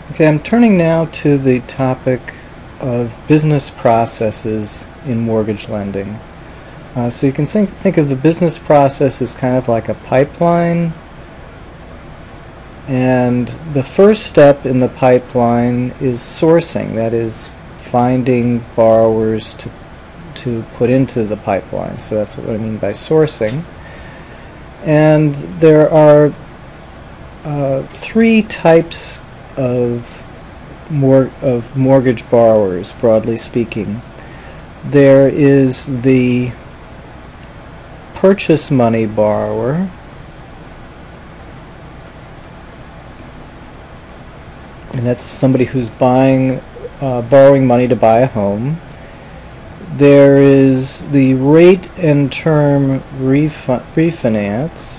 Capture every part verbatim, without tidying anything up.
Okay, I'm turning now to the topic of business processes in mortgage lending. Uh, so you can think, think of the business process as kind of like a pipeline, and the first step in the pipeline is sourcing, that is finding borrowers to, to put into the pipeline. So that's what I mean by sourcing. And there are uh, three types of Mor of mortgage borrowers, broadly speaking. There is the purchase money borrower, and that's somebody who's buying, uh, borrowing money to buy a home. There is the rate and term refi refinance.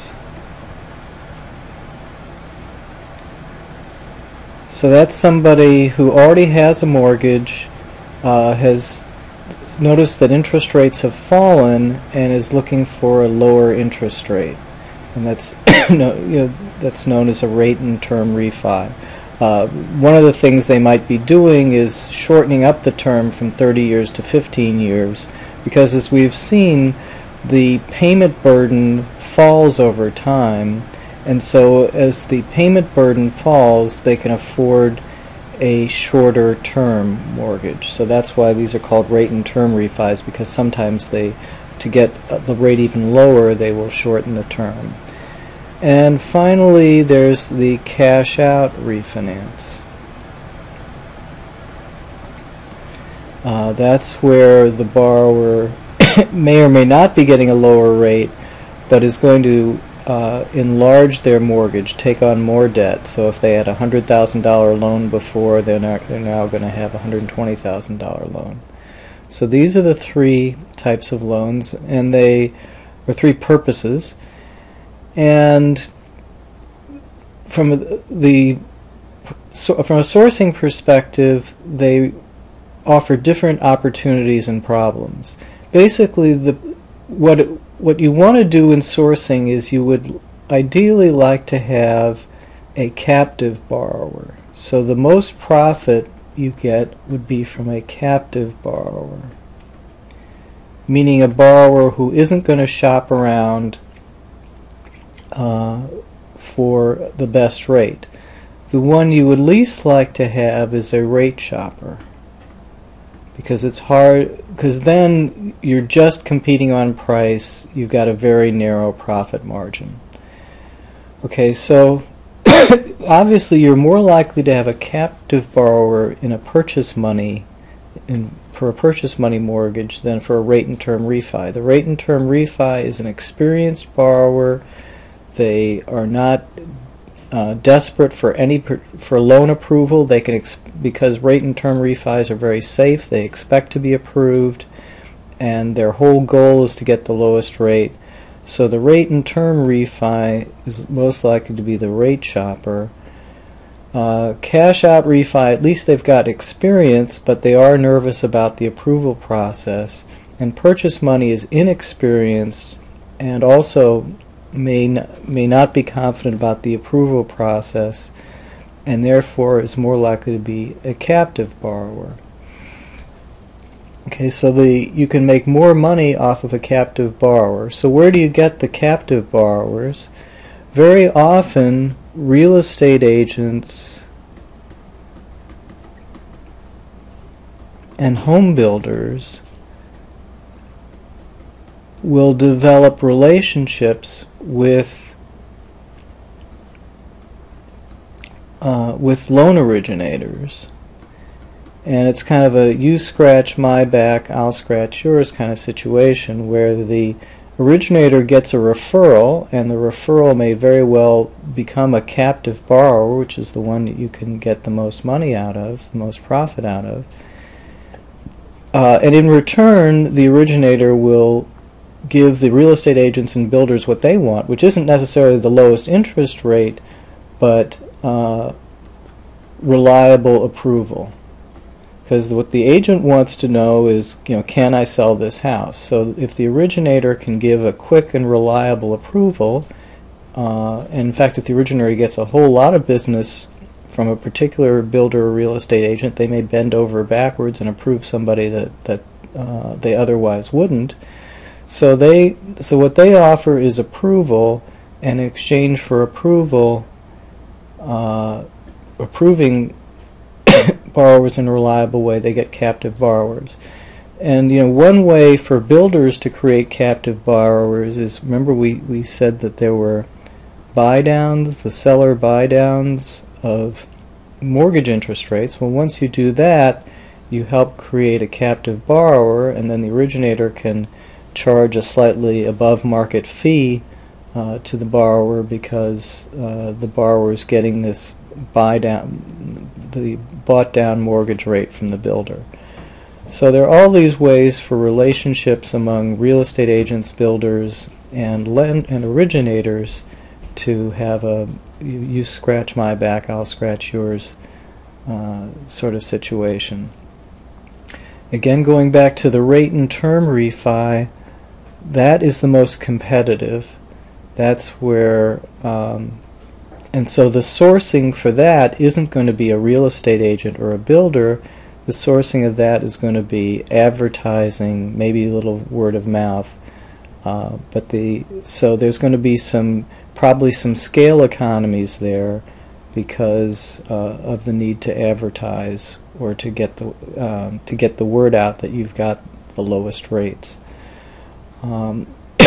So that's somebody who already has a mortgage, uh, has noticed that interest rates have fallen, and is looking for a lower interest rate, and that's no, you know, that's known as a rate and term refi. Uh, one of the things they might be doing is shortening up the term from thirty years to fifteen years, because as we've seen, the payment burden falls over time. And so as the payment burden falls, they can afford a shorter term mortgage. So that's why these are called rate and term refis, because sometimes they, to get the rate even lower, they will shorten the term. And finally, there's the cash out refinance. Uh, that's where the borrower may or may not be getting a lower rate, but is going to Uh, enlarge their mortgage, take on more debt. So if they had a one hundred thousand dollar loan before, they're, not, they're now going to have a one hundred twenty thousand dollar loan. So these are the three types of loans, and they are three purposes. And from the so from a sourcing perspective, they offer different opportunities and problems. Basically, the what it, What you want to do in sourcing is you would ideally like to have a captive borrower. So the most profit you get would be from a captive borrower, meaning a borrower who isn't going to shop around uh, for the best rate. The one you would least like to have is a rate shopper, because it's hard, because then you're just competing on price. You've got a very narrow profit margin. Okay, so obviously you're more likely to have a captive borrower in a purchase money, in, for a purchase money mortgage, than for a rate and term refi. The rate and term refi is an experienced borrower. They are not Uh, desperate for any per, for loan approval. They can ex because rate and term refis are very safe. They expect to be approved, and their whole goal is to get the lowest rate. So the rate and term refi is most likely to be the rate shopper. Uh, cash out refi, at least they've got experience, but they are nervous about the approval process. And purchase money is inexperienced, and also may n may not be confident about the approval process, and therefore is more likely to be a captive borrower. Okay, so the you can make more money off of a captive borrower. So where do you get the captive borrowers? Very often, real estate agents and home builders will develop relationships with uh, with loan originators, and it's kind of a you scratch my back, I'll scratch yours kind of situation, where the originator gets a referral, and the referral may very well become a captive borrower, which is the one that you can get the most money out of, the most profit out of. Uh, and in return, the originator will give the real estate agents and builders what they want, which isn't necessarily the lowest interest rate, but uh, reliable approval. Because what the agent wants to know is, you know, can I sell this house? So if the originator can give a quick and reliable approval, uh, and in fact, if the originator gets a whole lot of business from a particular builder or real estate agent. They may bend over backwards and approve somebody that that uh, they otherwise wouldn't. So they so what they offer is approval, and in exchange for approval, uh, approving borrowers in a reliable way, they get captive borrowers. And you know, one way for builders to create captive borrowers is, remember we, we said that there were buy downs, the seller buy downs of mortgage interest rates. Well, once you do that, you help create a captive borrower, and then the originator can charge a slightly above market fee uh, to the borrower, because uh, the borrower is getting this buy down, the bought down mortgage rate from the builder. So there are all these ways for relationships among real estate agents, builders, and lend and originators to have a you, you scratch my back, I'll scratch yours uh, sort of situation. Again, going back to the rate and term refi, that is the most competitive. That's where, um, and so the sourcing for that isn't going to be a real estate agent or a builder. The sourcing of that is going to be advertising, maybe a little word of mouth. Uh, but the so there's going to be some probably some scale economies there because uh, of the need to advertise or to get the um, to get the word out that you've got the lowest rates. Um,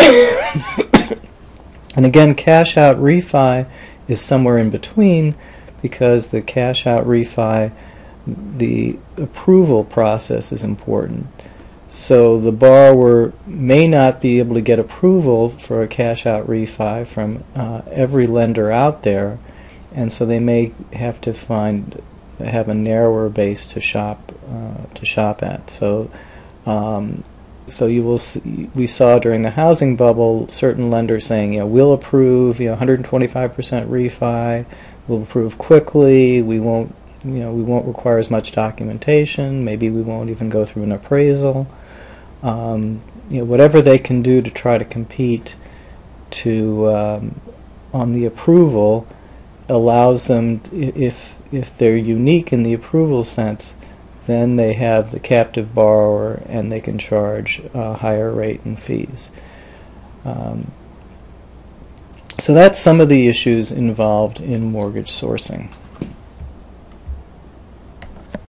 and again, cash out refi is somewhere in between, because the cash out refi, the approval process is important. So the borrower may not be able to get approval for a cash out refi from uh, every lender out there, and so they may have to find have a narrower base to shop uh, to shop at. So um, so you will see, we saw during the housing bubble certain lenders saying, you know, we'll approve, you know, one hundred twenty-five percent refi, we'll approve quickly, we won't you know we won't require as much documentation, maybe we won't even go through an appraisal. Um, you know, whatever they can do to try to compete to um, on the approval allows them, if if they're unique in the approval sense, then they have the captive borrower and they can charge a higher rate and fees. Um, so that's some of the issues involved in mortgage sourcing.